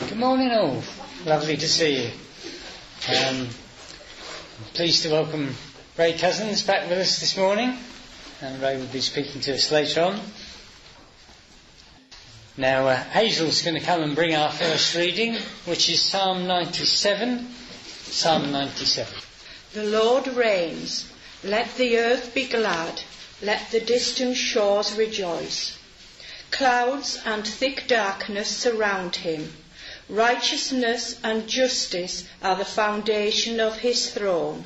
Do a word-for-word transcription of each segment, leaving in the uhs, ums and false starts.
Good morning all. Lovely to see you. Um, I'm pleased to welcome Ray Cousins back with us this morning, and Ray will be speaking to us later on. Now uh, Hazel's going to come and bring our first reading, which is Psalm ninety-seven. Psalm ninety-seven. The Lord reigns. Let the earth be glad. Let the distant shores rejoice. Clouds and thick darkness surround him. Righteousness and justice are the foundation of his throne.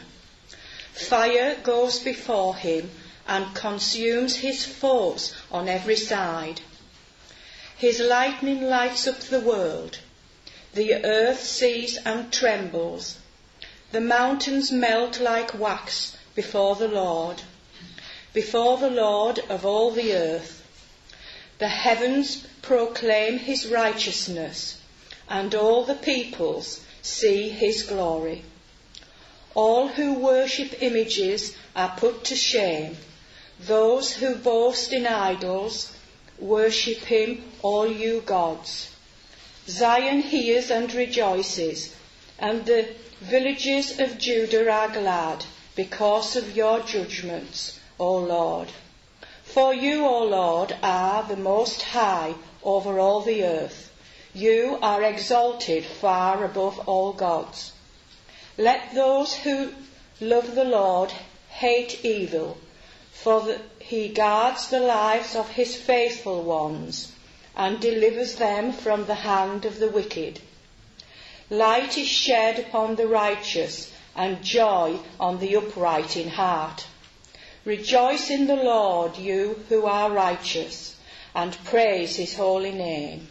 Fire goes before him and consumes his foes on every side. His lightning lights up the world. The earth sees and trembles. The mountains melt like wax before the Lord, before the Lord of all the earth. The heavens proclaim his righteousness, and all the peoples see his glory. All who worship images are put to shame. Those who boast in idols, worship him, all you gods. Zion hears and rejoices, and the villages of Judah are glad because of your judgments, O Lord. For you, O Lord, are the most high over all the earth. You are exalted far above all gods. Let those who love the Lord hate evil, for the, he guards the lives of his faithful ones and delivers them from the hand of the wicked. Light is shed upon the righteous and joy on the upright in heart. Rejoice in the Lord, you who are righteous, and praise his holy name.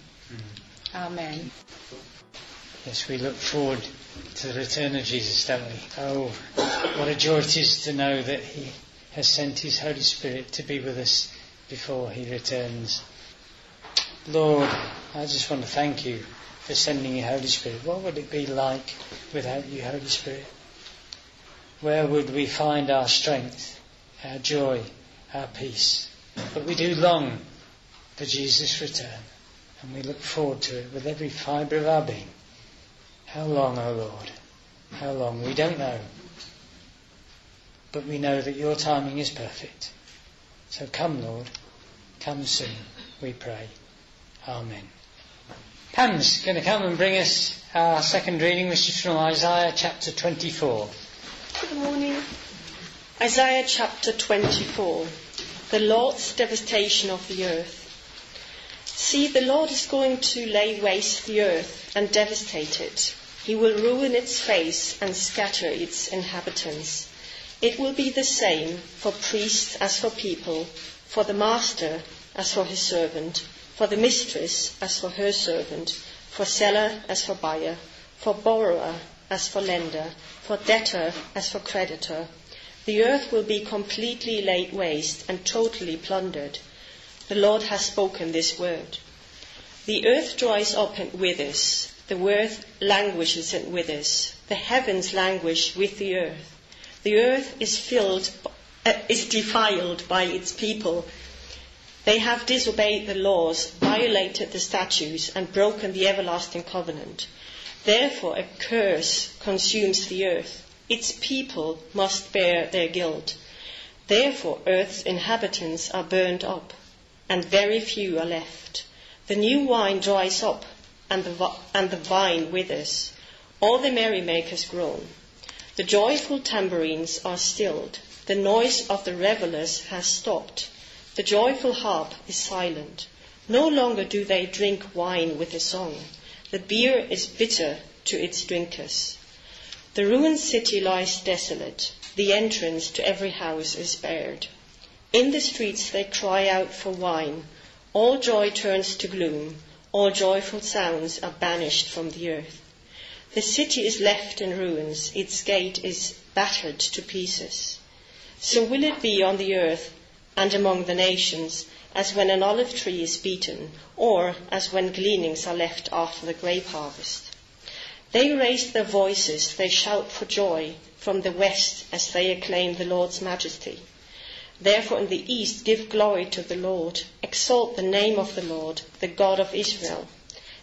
Amen. Yes, we look forward to the return of Jesus, don't we? Oh, what a joy it is to know that he has sent his Holy Spirit to be with us before he returns. Lord, I just want to thank you for sending your Holy Spirit. What would it be like without you, Holy Spirit? Where would we find our strength, our joy, our peace? But we do long for Jesus' return. And we look forward to it with every fibre of our being. How long, O Lord? How long? We don't know. But we know that your timing is perfect. So come, Lord. Come soon, we pray. Amen. Pam's going to come and bring us our second reading, which is from Isaiah chapter twenty-four. Good morning. Isaiah chapter twenty-four. The Lord's devastation of the earth. See, the Lord is going to lay waste the earth and devastate it. He will ruin its face and scatter its inhabitants. It will be the same for priests as for people, for the master as for his servant, for the mistress as for her servant, for seller as for buyer, for borrower as for lender, for debtor as for creditor. The earth will be completely laid waste and totally plundered. The Lord has spoken this word. The earth dries up and withers. The earth languishes and withers. The heavens languish with the earth. The earth is filled, uh, is defiled by its people. They have disobeyed the laws, violated the statutes, and broken the everlasting covenant. Therefore a curse consumes the earth. Its people must bear their guilt. Therefore earth's inhabitants are burned up, and very few are left. The new wine dries up, and the, vi- and the vine withers. All the merrymakers groan. The joyful tambourines are stilled. The noise of the revellers has stopped. The joyful harp is silent. No longer do they drink wine with a song. The beer is bitter to its drinkers. The ruined city lies desolate. The entrance to every house is barred. In the streets they cry out for wine. All joy turns to gloom. All joyful sounds are banished from the earth. The city is left in ruins. Its gate is battered to pieces. So will it be on the earth and among the nations, as when an olive tree is beaten, or as when gleanings are left after the grape harvest. They raise their voices, they shout for joy from the west as they acclaim the Lord's majesty. Therefore in the east give glory to the Lord, exalt the name of the Lord, the God of Israel.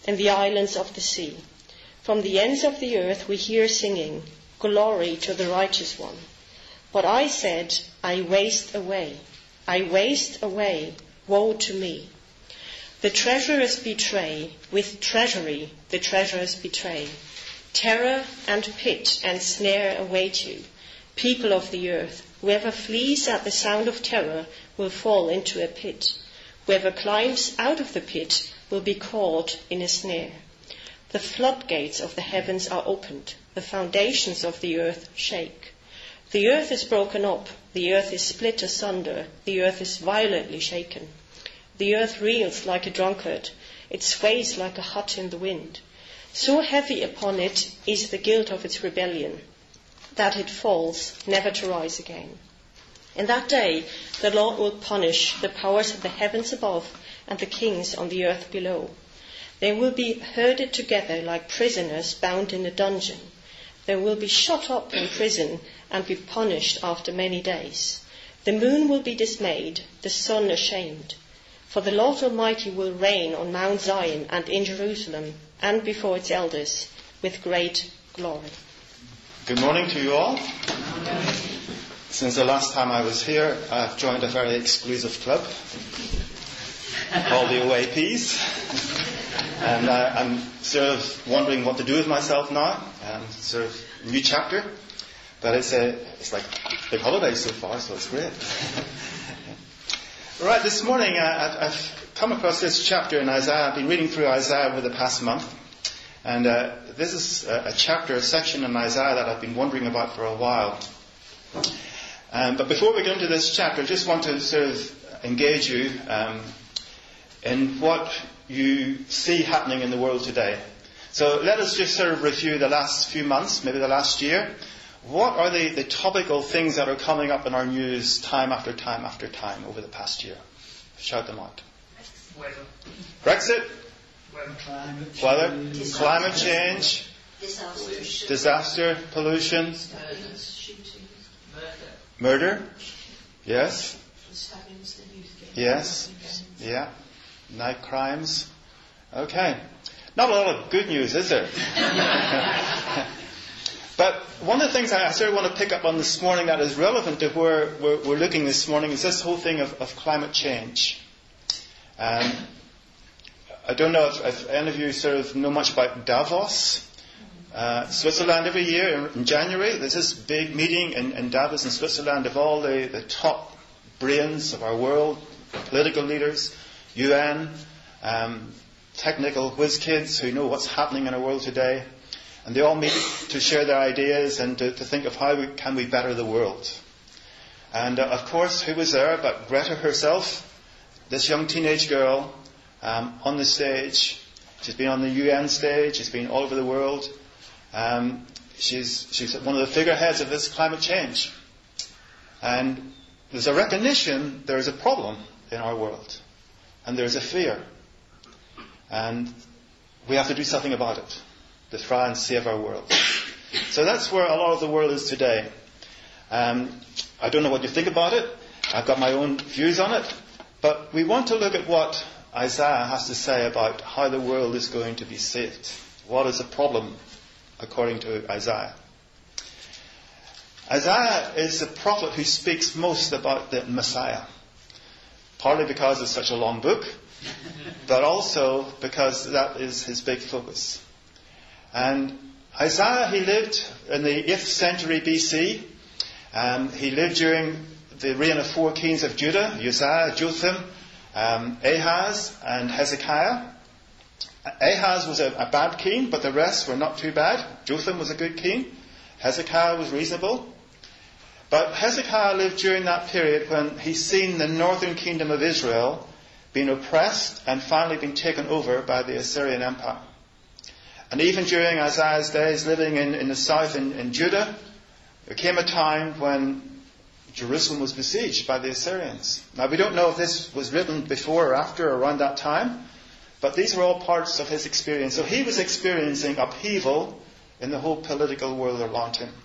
in the islands of the sea. From the ends of the earth we hear singing, glory to the righteous one. But I said, I waste away, I waste away, woe to me. The treasurers betray, with treasury the treasurers betray. Terror and pit and snare await you, people of the earth. Whoever flees at the sound of terror will fall into a pit. Whoever climbs out of the pit will be caught in a snare. The floodgates of the heavens are opened. The foundations of the earth shake. The earth is broken up. The earth is split asunder. The earth is violently shaken. The earth reels like a drunkard. It sways like a hut in the wind. So heavy upon it is the guilt of its rebellion, that it falls, never to rise again. In that day the Lord will punish the powers of the heavens above and the kings on the earth below. They will be herded together like prisoners bound in a dungeon. They will be shut up in prison and be punished after many days. The moon will be dismayed, the sun ashamed. For the Lord Almighty will reign on Mount Zion and in Jerusalem and before its elders with great glory. Good morning to you all. Since the last time I was here, I've joined a very exclusive club called the O A Ps. And I, I'm sort of wondering what to do with myself now. Um, sort of new chapter. But it's a, it's like big holidays so far, so it's great. Right, this morning I, I've come across this chapter in Isaiah. I've been reading through Isaiah over the past month. And uh, this is a, a chapter, a section in Isaiah that I've been wondering about for a while. Um, but before we get into this chapter, I just want to sort of engage you um, in what you see happening in the world today. So let us just sort of review the last few months, maybe the last year. What are the, the topical things that are coming up in our news time after time after time over the past year? Shout them out. Weather. Brexit. Weather. Climate change. Weather. Disaster. Climate change. Disaster. Disaster. Pollution. Murders, shootings. Murder. Murder. Yes. Stabbings, the youth game. Yes. Yeah. Night crimes. Okay. Not a lot of good news, is there? But one of the things I sort of want to pick up on this morning that is relevant to where we're, we're looking this morning is this whole thing of, of climate change. Um, I don't know if, if any of you sort of know much about Davos, uh, Switzerland. Every year in, in January, there's this big meeting in, in Davos in Switzerland of all the, the top brains of our world, political leaders, U N, um, technical whiz kids who know what's happening in our world today. And they all meet to share their ideas and to, to think of how we, can we better the world. And uh, of course, who was there but Greta herself, this young teenage girl um, on the stage. She's been on the U N stage. She's been all over the world. Um, she's, she's one of the figureheads of this climate change. And there's a recognition there is a problem in our world. And there's a fear. And we have to do something about it to try and save our world. So that's where a lot of the world is today. Um, I don't know what you think about it. I've got my own views on it. But we want to look at what Isaiah has to say about how the world is going to be saved. What is the problem, according to Isaiah? Isaiah is the prophet who speaks most about the Messiah. Partly because it's such a long book, but also because that is his big focus. And Isaiah, he lived in the eighth century B C. Um, he lived during the reign of four kings of Judah, Uzziah, Jotham, um, Ahaz, and Hezekiah. Ahaz was a, a bad king, but the rest were not too bad. Jotham was a good king. Hezekiah was reasonable. But Hezekiah lived during that period when he's seen the northern kingdom of Israel being oppressed and finally being taken over by the Assyrian Empire. And even during Isaiah's days living in, in the south in, in Judah, there came a time when Jerusalem was besieged by the Assyrians. Now we don't know if this was written before or after or around that time, but these were all parts of his experience. So he was experiencing upheaval in the whole political world around him.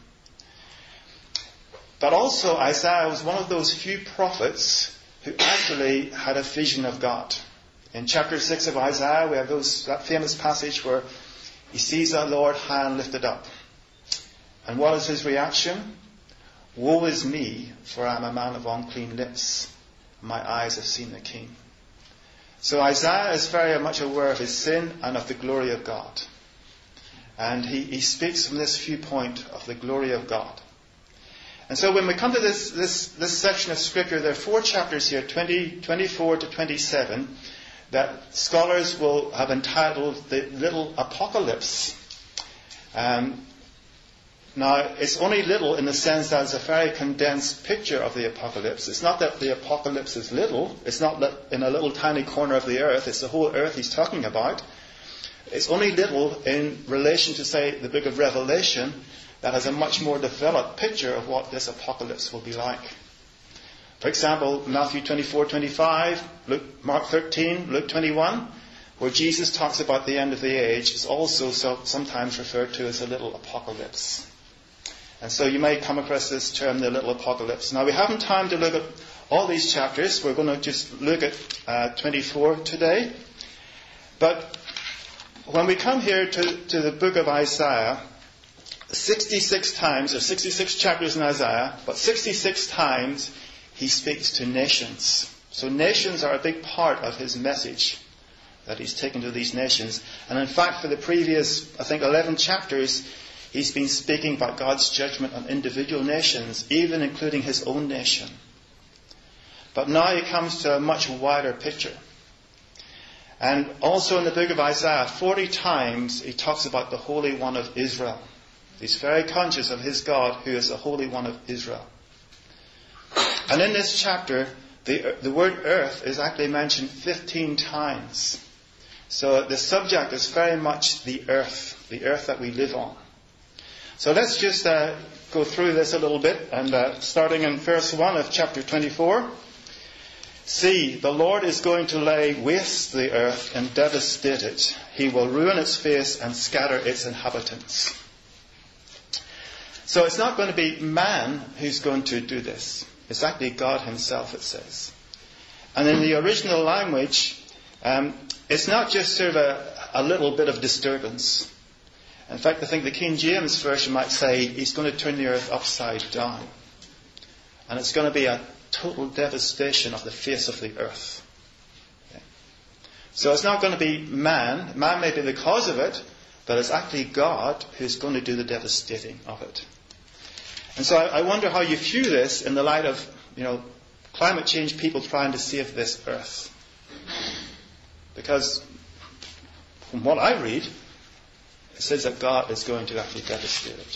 But also Isaiah was one of those few prophets who actually had a vision of God. In chapter six of Isaiah, we have those, that famous passage where he sees the Lord high and lifted up. And what is his reaction? Woe is me, for I am a man of unclean lips. My eyes have seen the King. So Isaiah is very much aware of his sin and of the glory of God. And he, he speaks from this viewpoint of the glory of God. And so when we come to this, this, this section of Scripture, there are four chapters here, twenty, twenty-four to twenty-seven, that scholars will have entitled the little apocalypse. Um, now, it's only little in the sense that it's a very condensed picture of the apocalypse. It's not that the apocalypse is little. It's not that in a little tiny corner of the earth. It's the whole earth he's talking about. It's only little in relation to, say, the book of Revelation, that has a much more developed picture of what this apocalypse will be like. For example, Matthew twenty-four, twenty-five, Luke, Mark thirteen, Luke twenty-one, where Jesus talks about the end of the age, is also so, sometimes referred to as a little apocalypse. And so you may come across this term, the little apocalypse. Now, we haven't time to look at all these chapters. We're going to just look at uh, twenty-four today. But when we come here to, to the book of Isaiah, sixty-six times, or sixty-six chapters in Isaiah, but sixty-six times he speaks to nations. So nations are a big part of his message that he's taken to these nations. And in fact, for the previous, I think, eleven chapters, he's been speaking about God's judgment on individual nations, even including his own nation. But now he comes to a much wider picture. And also in the book of Isaiah, forty times he talks about the Holy One of Israel. He's very conscious of his God, who is the Holy One of Israel. And in this chapter, the, the word earth is actually mentioned fifteen times. So the subject is very much the earth, the earth that we live on. So let's just uh, go through this a little bit, and uh, starting in verse one of chapter twenty-four. See, the Lord is going to lay waste the earth and devastate it. He will ruin its face and scatter its inhabitants. So it's not going to be man who's going to do this. It's actually God himself, it says. And in the original language, um, it's not just sort of a, a little bit of disturbance. In fact, I think the King James Version might say he's going to turn the earth upside down. And it's going to be a total devastation of the face of the earth. Okay. So it's not going to be man. Man may be the cause of it, but it's actually God who's going to do the devastating of it. And so I, I wonder how you view this in the light of, you know, climate change people trying to save this earth. Because from what I read, it says that God is going to actually devastate it.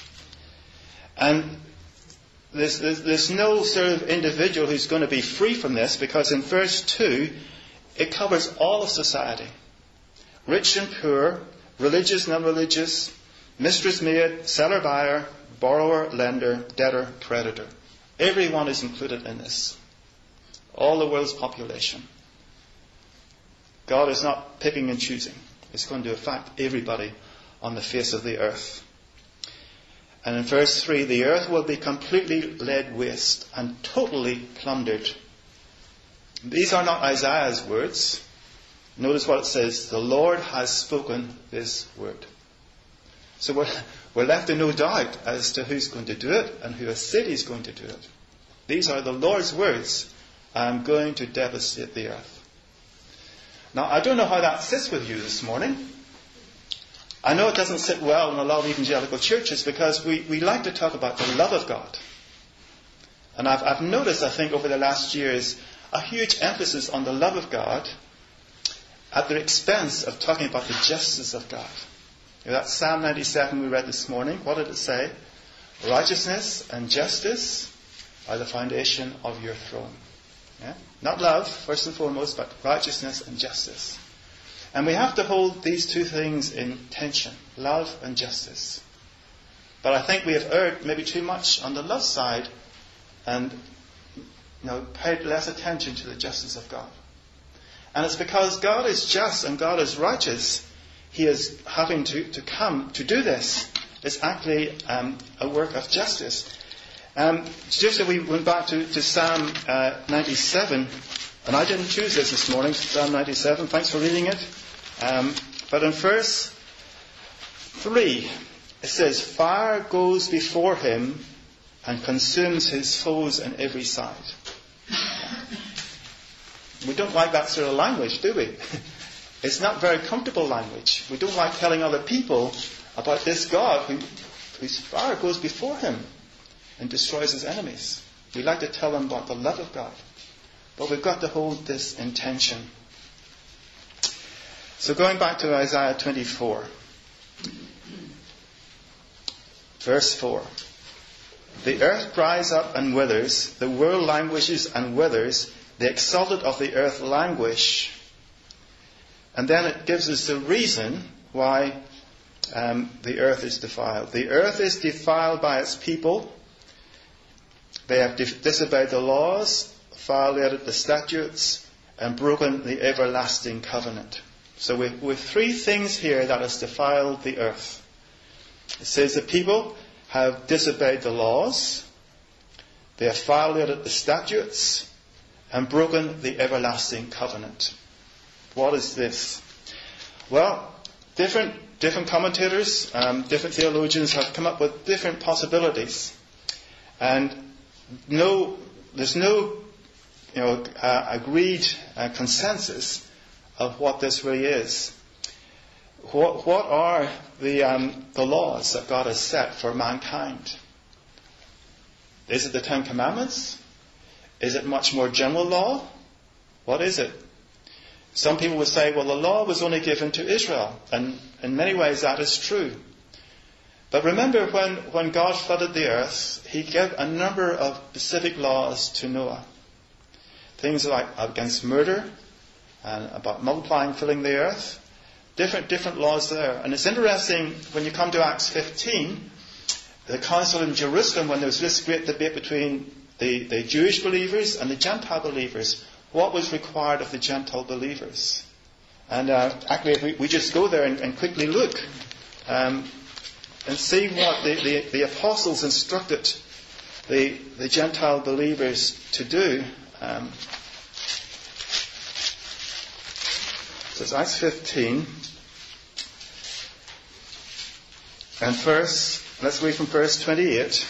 And there's, there's, there's no sort of individual who's going to be free from this, because in verse two, it covers all of society. Rich and poor, religious, non-religious, mistress, maid, seller, buyer, borrower, lender, debtor, creditor. Everyone is included in this. All the world's population. God is not picking and choosing. It's going to affect everybody on the face of the earth. And in verse three, the earth will be completely laid waste and totally plundered. These are not Isaiah's words. Notice what it says. The Lord has spoken this word. So we're, we're left in no doubt as to who's going to do it and who has said he's going to do it. These are the Lord's words. I am going to devastate the earth. Now, I don't know how that sits with you this morning. I know it doesn't sit well in a lot of evangelical churches, because we, we like to talk about the love of God. And I've, I've noticed, I think, over the last years, a huge emphasis on the love of God at the expense of talking about the justice of God. You know, that Psalm ninety-seven we read this morning, what did it say? Righteousness and justice are the foundation of your throne. Yeah? Not love, first and foremost, but righteousness and justice. And we have to hold these two things in tension, love and justice. But I think we have erred maybe too much on the love side and, you know, paid less attention to the justice of God. And it's because God is just and God is righteous, he is having to, to come to do this. It's actually um, a work of justice. Um, just as we went back to, to Psalm uh, ninety-seven, And I didn't choose this this morning, Psalm ninety-seven. Thanks for reading it. Um, but in verse three, it says, fire goes before him and consumes his foes on every side. We don't like that sort of language, do we? It's not very comfortable language. We don't like telling other people about this God who, whose fire goes before him and destroys his enemies. We like to tell them about the love of God. But we've got to hold this in tension. So going back to Isaiah twenty-four. Verse four. The earth dries up and withers. The world languishes and withers. The exalted of the earth languish. And then it gives us the reason why um, the earth is defiled. The earth is defiled by its people. They have dis- disobeyed the laws, violated the statutes, and broken the everlasting covenant. So we have three things here that has defiled the earth. It says the people have disobeyed the laws, they have violated the statutes, and broken the everlasting covenant. What is this? Well, different different commentators, um, different theologians have come up with different possibilities, and no, there's no, you know, uh, agreed uh, consensus of what this really is. What, what are the um, the laws that God has set for mankind? Is it the Ten Commandments? Is it much more general law? What is it? Some people would say, well, the law was only given to Israel, and in many ways that is true. But remember, when, when God flooded the earth, he gave a number of specific laws to Noah. Things like against murder, and about multiplying, filling the earth. Different different laws there. And it's interesting, when you come to Acts fifteen, the council in Jerusalem, when there was this great debate between the, the Jewish believers and the Gentile believers, what was required of the Gentile believers? And uh, actually, if we, we just go there and, and quickly look um, and see what the, the, the apostles instructed the, the Gentile believers to do. Um, so it's Acts fifteen. And first, let's read from verse twenty-eight.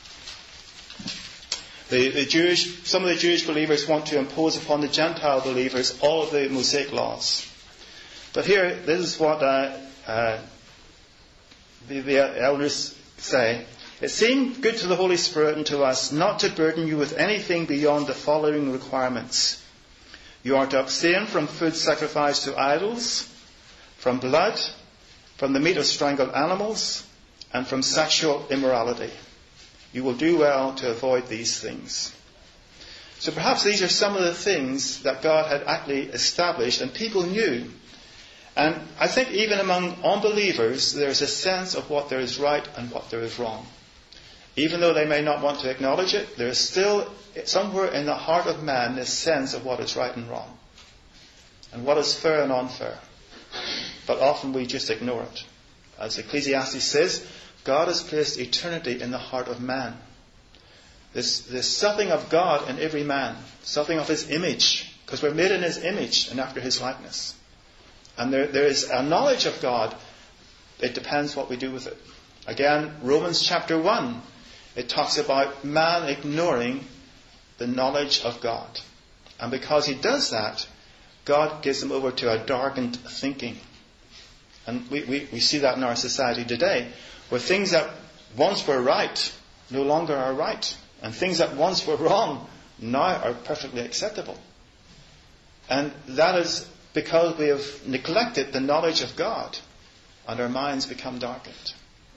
The, the Jewish, some of the Jewish believers want to impose upon the Gentile believers all of the Mosaic laws. But here, this is what uh, uh, the, the elders say. It seemed good to the Holy Spirit and to us not to burden you with anything beyond the following requirements. You are to abstain from food sacrificed to idols, from blood, from the meat of strangled animals, and from sexual immorality. You will do well to avoid these things. So perhaps these are some of the things that God had actually established and people knew. And I think even among unbelievers, there's a sense of what there is right and what there is wrong. Even though they may not want to acknowledge it, there is still somewhere in the heart of man this sense of what is right and wrong, and what is fair and unfair. But often we just ignore it. As Ecclesiastes says, God has placed eternity in the heart of man. There's, there's something of God in every man, something of his image, because we're made in his image and after his likeness. And there, there is a knowledge of God. It depends what we do with it. Again, Romans chapter one, it talks about man ignoring the knowledge of God. And because he does that, God gives him over to a darkened thinking. And we, we, we see that in our society today, where things that once were right no longer are right. And things that once were wrong now are perfectly acceptable. And that is because we have neglected the knowledge of God, and our minds become darkened.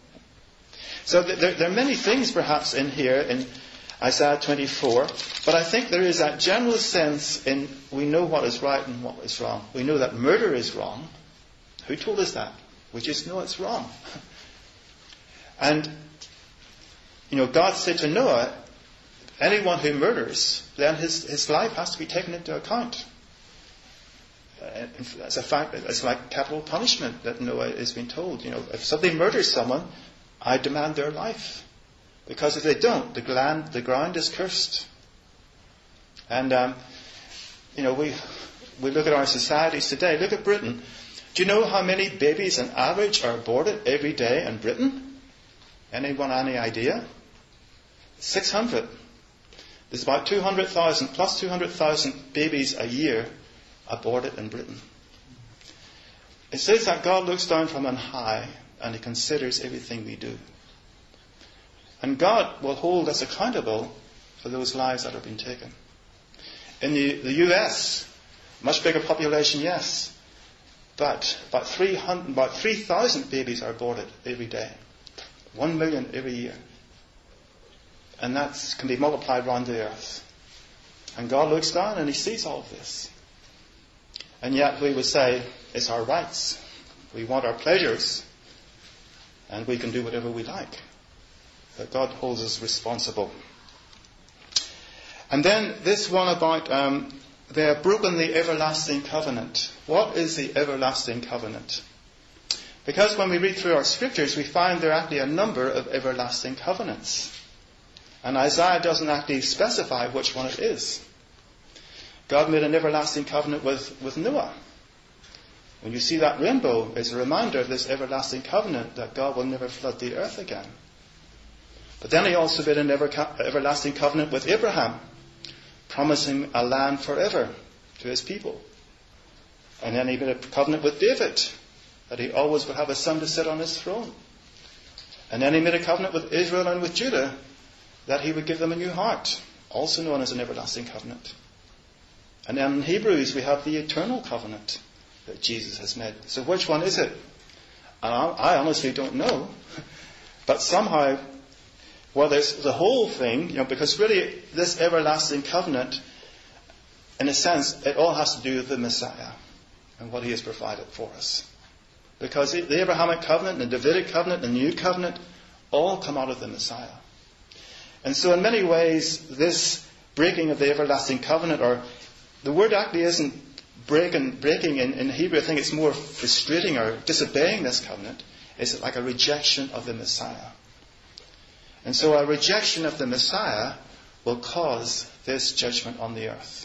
So there, there are many things perhaps in here in Isaiah twenty-four, but I think there is that general sense in we know what is right and what is wrong. We know that murder is wrong. Who told us that? We just know it's wrong. And, you know, God said to Noah, anyone who murders, then his, his life has to be taken into account. Uh, as a fact, it's like capital punishment that Noah has been told. You know, if somebody murders someone, I demand their life. Because if they don't, the, land, the ground is cursed. And, um, you know, we we look at our societies today. Look at Britain. Do you know how many babies on average are aborted every day in Britain? Anyone any idea? six hundred. There's about two hundred thousand, plus two hundred thousand babies a year aborted in Britain. It says that God looks down from on high and He considers everything we do. And God will hold us accountable for those lives that have been taken. In the, the U S, much bigger population, yes, but about three hundred, about three thousand babies are aborted every day. One million every year. And that can be multiplied around the earth. And God looks down and He sees all of this. And yet we would say, it's our rights. We want our pleasures. And we can do whatever we like. But God holds us responsible. And then this one about um, they have broken the everlasting covenant. What is the everlasting covenant? Because when we read through our scriptures, we find there are actually a number of everlasting covenants. And Isaiah doesn't actually specify which one it is. God made an everlasting covenant with, with Noah. When you see that rainbow, it's a reminder of this everlasting covenant that God will never flood the earth again. But then He also made an ever, everlasting covenant with Abraham, promising a land forever to his people. And then He made a covenant with David, that he always would have a son to sit on his throne. And then He made a covenant with Israel and with Judah, that He would give them a new heart, also known as an everlasting covenant. And then in Hebrews we have the eternal covenant that Jesus has made. So which one is it? And I, I honestly don't know. But somehow, well, there's the whole thing, you know, because really this everlasting covenant, in a sense, it all has to do with the Messiah and what He has provided for us. Because the Abrahamic covenant, the Davidic covenant, the New covenant, all come out of the Messiah. And so in many ways, this breaking of the everlasting covenant, or the word actually isn't breaking, breaking in, in Hebrew, I think it's more frustrating or disobeying this covenant. It's like a rejection of the Messiah. And so a rejection of the Messiah will cause this judgment on the earth.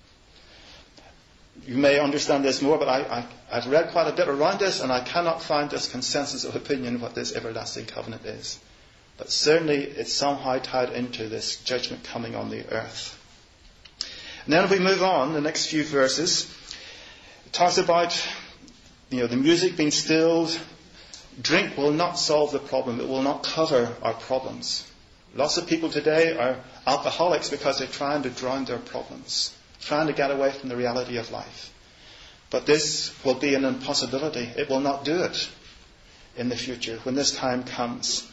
You may understand this more, but I, I, I've read quite a bit around this, and I cannot find this consensus of opinion what this everlasting covenant is. But certainly it's somehow tied into this judgment coming on the earth. And then if we move on, the next few verses, it talks about, you know, the music being stilled. Drink will not solve the problem. It will not cover our problems. Lots of people today are alcoholics because they're trying to drown their problems, trying to get away from the reality of life. But this will be an impossibility. It will not do it in the future when this time comes.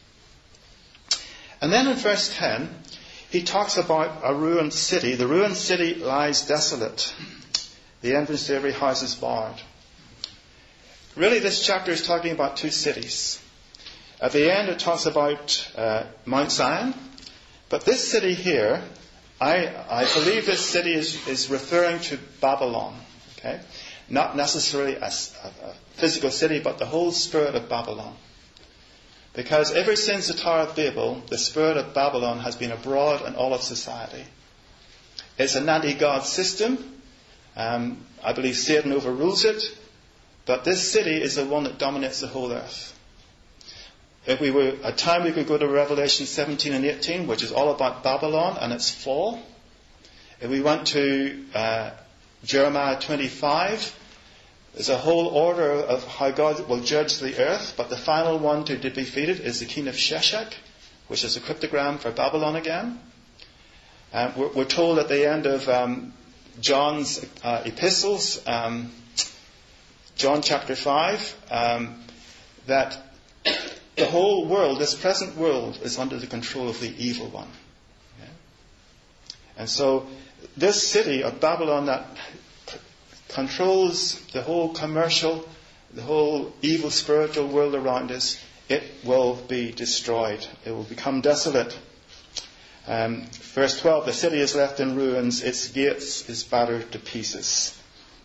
And then in verse ten, he talks about a ruined city. The ruined city lies desolate. The entrance to every house is barred. Really, this chapter is talking about two cities. At the end, it talks about uh, Mount Zion. But this city here, I, I believe this city is, is referring to Babylon. Okay? Not necessarily a, a, a physical city, but the whole spirit of Babylon. Because ever since the Tower of Babel, the spirit of Babylon has been abroad in all of society. It's an anti-God system. Um, I believe Satan overrules it. But this city is the one that dominates the whole earth. If we were at time, we could go to Revelation seventeen and eighteen, which is all about Babylon and its fall. If we went to uh, Jeremiah twenty-five, there's a whole order of how God will judge the earth, but the final one to be defeated is the king of Sheshach, which is a cryptogram for Babylon again. Uh, we're, we're told at the end of um, John's uh, epistles, um, John chapter five, um, that the whole world, this present world, is under the control of the evil one. Yeah? And so this city of Babylon that c- controls the whole commercial, the whole evil spiritual world around us, it will be destroyed. It will become desolate. Um, verse twelve, the city is left in ruins, its gates is battered to pieces.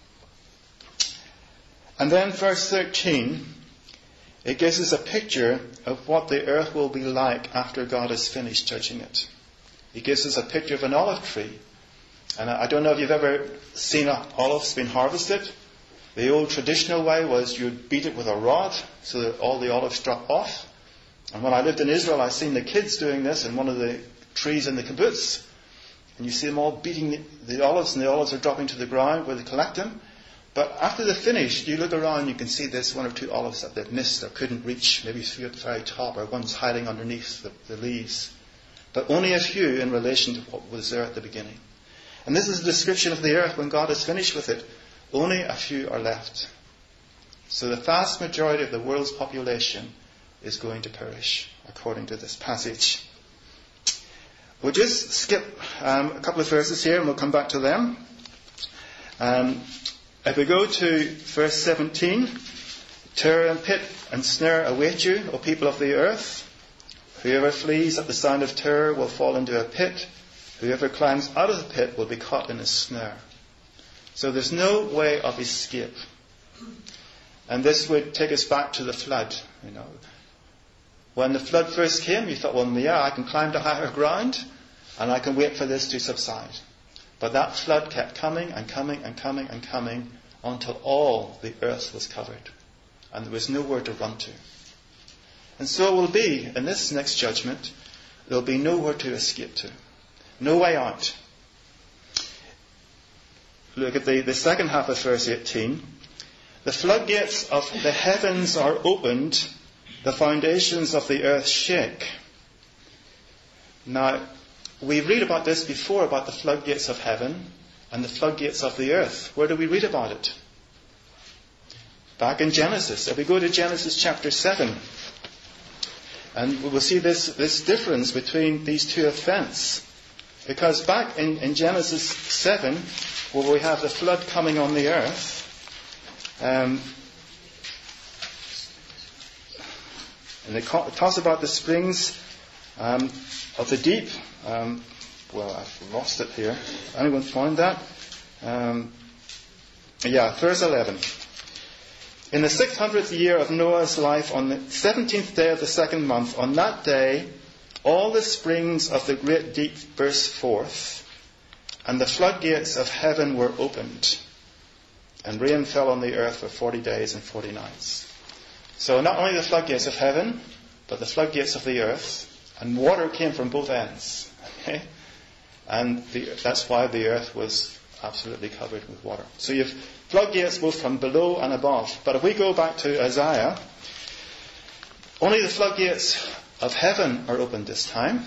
And then verse thirteen, it gives us a picture of what the earth will be like after God has finished judging it. It gives us a picture of an olive tree And I don't know if you've ever seen olives being harvested. The old traditional way was you'd beat it with a rod so that all the olives drop off. And when I lived in Israel, I seen the kids doing this in one of the trees in the kibbutz. And you see them all beating the, the olives, and the olives are dropping to the ground where they collect them. But after they're finished, you look around, you can see there's one or two olives that they've missed or couldn't reach, maybe through at the very top, or one's hiding underneath the, the leaves. But only a few in relation to what was there at the beginning. And this is a description of the earth when God is finished with it. Only a few are left. So the vast majority of the world's population is going to perish, according to this passage. We'll just skip um, a couple of verses here and we'll come back to them. Um, if we go to verse seventeen, terror and pit and snare await you, O people of the earth. Whoever flees at the sound of terror will fall into a pit. Whoever climbs out of the pit will be caught in a snare. So there's no way of escape. And this would take us back to the flood. You know, when the flood first came, you thought, well, yeah, I can climb to higher ground and I can wait for this to subside. But that flood kept coming and coming and coming and coming until all the earth was covered. And there was nowhere to run to. And so it will be in this next judgment. There will be nowhere to escape to. No way out. Look at the, the second half of verse eighteen. The floodgates of the heavens are opened. The foundations of the earth shake. Now, we read about this before, about the floodgates of heaven and the floodgates of the earth. Where do we read about it? Back in Genesis. If we go to Genesis chapter seven, and we will see this, this difference between these two events. Because back in, in Genesis seven, where we have the flood coming on the earth, um, and it talks about the springs um, of the deep. Um, well, I've lost it here. Anyone find that? Um, yeah, verse eleven. In the six hundredth year of Noah's life, on the seventeenth day of the second month, on that day, all the springs of the great deep burst forth, and the floodgates of heaven were opened, and rain fell on the earth for forty days and forty nights. So not only the floodgates of heaven, but the floodgates of the earth, and water came from both ends. Okay? And the, that's why the earth was absolutely covered with water. So you have floodgates both from below and above. But if we go back to Isaiah, only the floodgates of heaven are opened this time.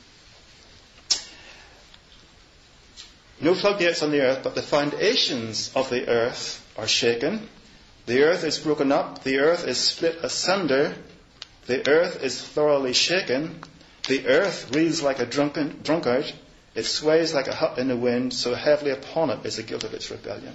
No floodgates on the earth, but the foundations of the earth are shaken. The earth is broken up. The earth is split asunder. The earth is thoroughly shaken. The earth reels like a drunken, drunkard. It sways like a hut in the wind, so heavily upon it is the guilt of its rebellion.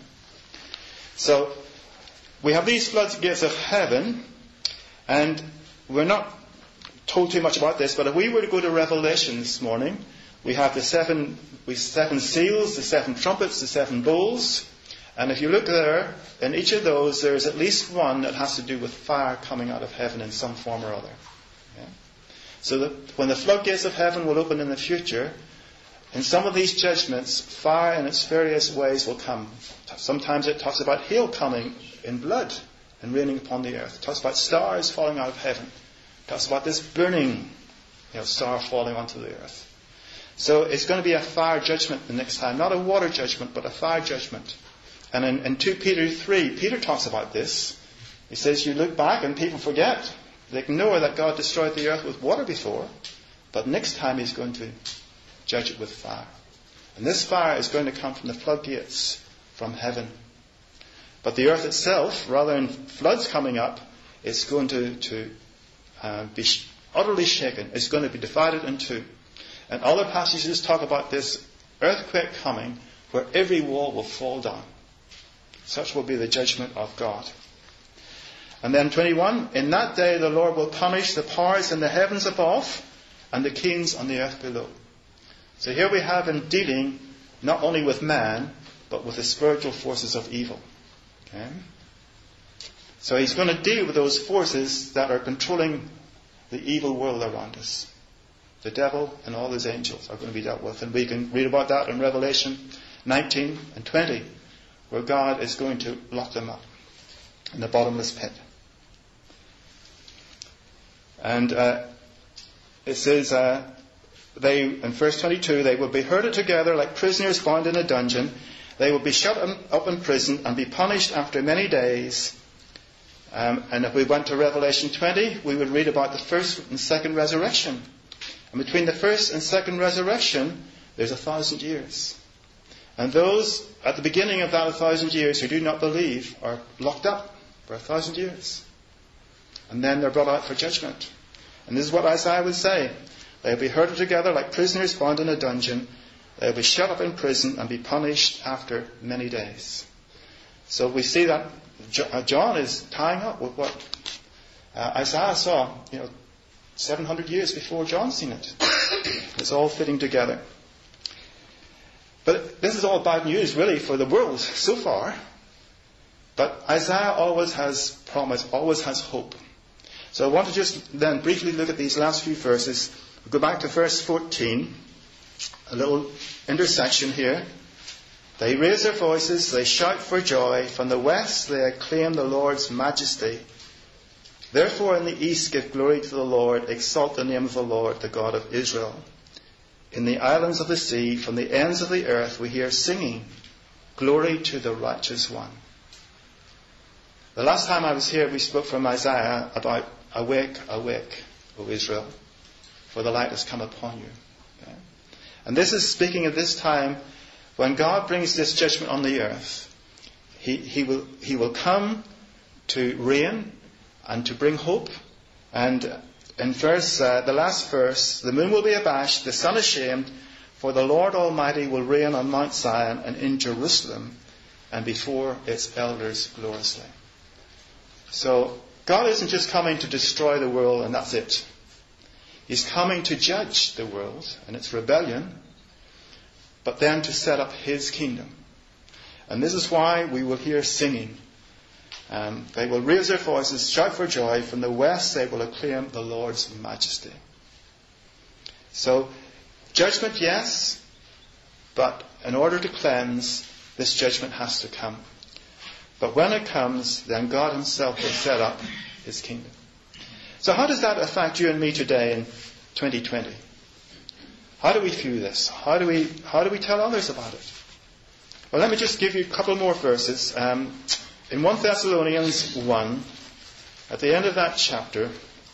So, we have these floodgates of heaven, and we're not told too much about this, but if we were to go to Revelation this morning, we have the seven, we seven seals, the seven trumpets, the seven bowls, and if you look there, in each of those, there is at least one that has to do with fire coming out of heaven in some form or other. Yeah? So that when the floodgates of heaven will open in the future, in some of these judgments, fire in its various ways will come. Sometimes it talks about hail coming in blood and raining upon the earth. It talks about stars falling out of heaven. It talks about this burning, you know, star falling onto the earth. So it's going to be a fire judgment the next time. Not a water judgment, but a fire judgment. And in, in Second Peter three, Peter talks about this. He says, you look back and people forget. They ignore that God destroyed the earth with water before. But next time he's going to judge it with fire. And this fire is going to come from the floodgates from heaven. But the earth itself, rather than floods coming up, it's going to, to uh, be utterly shaken. It's going to be divided in two. And other passages talk about this earthquake coming where every wall will fall down. Such will be the judgment of God. And then twenty-one, in that day the Lord will punish the powers in the heavens above and the kings on the earth below. So here we have him dealing not only with man, but with the spiritual forces of evil. Okay? So he's going to deal with those forces that are controlling the evil world around us. The devil and all his angels are going to be dealt with. And we can read about that in Revelation. nineteen and twenty, where God is going to lock them up in the bottomless pit. And uh, it says, uh, they in verse twenty-two, they will be herded together like prisoners bound in a dungeon. They will be shut up in prison and be punished after many days. Um, and if we went to Revelation twenty, we would read about the first and second resurrection. And between the first and second resurrection, there's a thousand years. And those at the beginning of that a thousand years who do not believe are locked up for a thousand years. And then they're brought out for judgment. And this is what Isaiah would say. They'll be herded together like prisoners bound in a dungeon. They'll be shut up in prison and be punished after many days. So we see that John is tying up with what uh, Isaiah saw, you know, seven hundred years before John seen it. It's all fitting together. But this is all bad news, really, for the world so far. But Isaiah always has promise, always has hope. So I want to just then briefly look at these last few verses. We'll go back to verse fourteen, a little intersection here. They raise their voices, they shout for joy. From the west they acclaim the Lord's majesty. Therefore in the east give glory to the Lord, exalt the name of the Lord, the God of Israel. In the islands of the sea, from the ends of the earth, we hear singing, glory to the righteous one. The last time I was here, we spoke from Isaiah about awake, awake, O Israel, for the light has come upon you. Okay? And this is speaking of this time when God brings this judgment on the earth. He, he will, he will come to reign and to bring hope. And in verse, uh, the last verse, the moon will be abashed, the sun ashamed, for the Lord Almighty will reign on Mount Zion and in Jerusalem and before its elders gloriously. So God isn't just coming to destroy the world and that's it. He's coming to judge the world and its rebellion, but then to set up His kingdom. And this is why we will hear singing. Um, they will raise their voices, shout for joy. From the west they will acclaim the Lord's majesty. So, judgment, yes, but in order to cleanse, this judgment has to come. But when it comes, then God Himself will set up His kingdom. So how does that affect you and me today in twenty twenty? How do we view this? How do we how do we tell others about it? Well, let me just give you a couple more verses. Um, in First Thessalonians one, at the end of that chapter,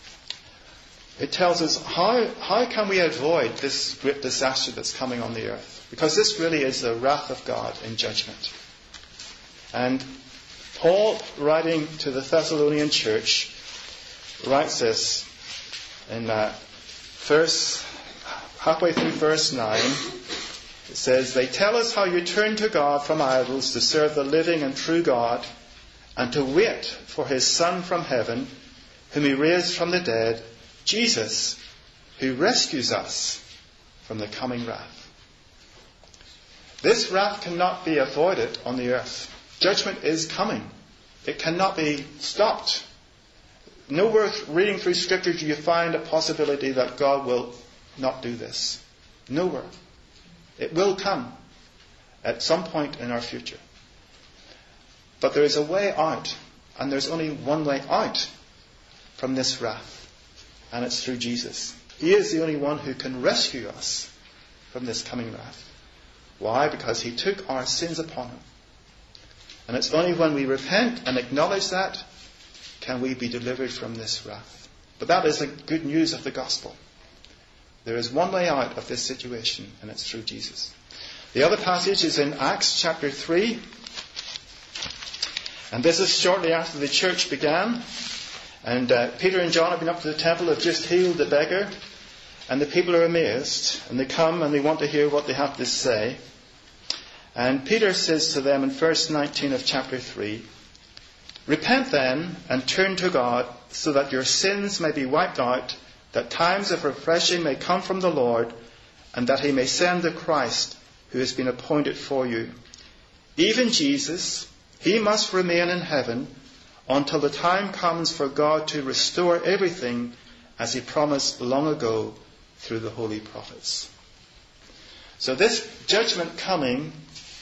it tells us how how can we avoid this great disaster that's coming on the earth? Because this really is the wrath of God in judgment. And Paul, writing to the Thessalonian church, writes this in uh, verse, halfway through verse nine. It says, they tell us how you turned to God from idols to serve the living and true God and to wait for His Son from heaven, whom He raised from the dead, Jesus, who rescues us from the coming wrath. This wrath cannot be avoided on the earth. Judgment is coming. It cannot be stopped. Nowhere reading through Scripture do you find a possibility that God will not do this. Nowhere. It will come at some point in our future. But there is a way out, and there's only one way out from this wrath, and it's through Jesus. He is the only one who can rescue us from this coming wrath. Why? Because He took our sins upon Him. And it's only when we repent and acknowledge that can we be delivered from this wrath. But that is the good news of the gospel. There is one way out of this situation, and it's through Jesus. The other passage is in Acts chapter three. And this is shortly after the church began. And uh, Peter and John have been up to the temple, have just healed the beggar. And the people are amazed. And they come and they want to hear what they have to say. And Peter says to them in verse nineteen of chapter three, repent then and turn to God so that your sins may be wiped out, that times of refreshing may come from the Lord, and that He may send the Christ who has been appointed for you. Even Jesus, He must remain in heaven until the time comes for God to restore everything as He promised long ago through the holy prophets. So this judgment coming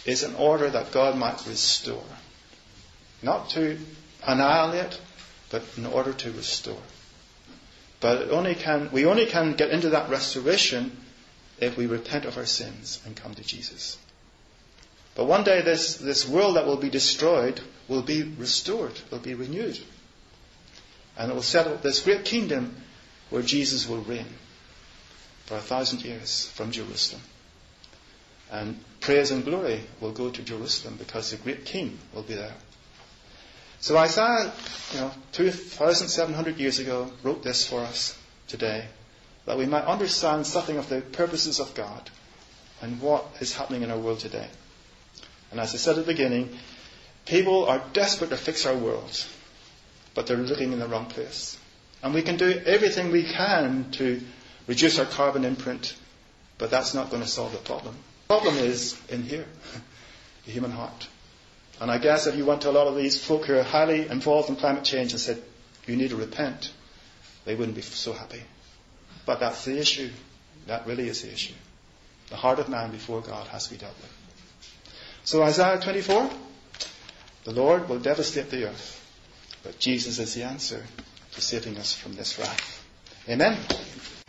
is in order that God might restore. Not to annihilate, but in order to restore. But it only can, we only can get into that restoration if we repent of our sins and come to Jesus. But one day this, this world that will be destroyed will be restored, will be renewed. And it will set up this great kingdom where Jesus will reign for a thousand years from Jerusalem. And praise and glory will go to Jerusalem because the great king will be there. So Isaiah, you know, two thousand seven hundred years ago, wrote this for us today, that we might understand something of the purposes of God and what is happening in our world today. And as I said at the beginning, people are desperate to fix our world, but they're looking in the wrong place. And we can do everything we can to reduce our carbon imprint, but that's not going to solve the problem. The problem is in here, the human heart. And I guess if you went to a lot of these folk who are highly involved in climate change and said, you need to repent, they wouldn't be so happy. But that's the issue. That really is the issue. The heart of man before God has to be dealt with. So Isaiah twenty-four, the Lord will devastate the earth, but Jesus is the answer to saving us from this wrath. Amen.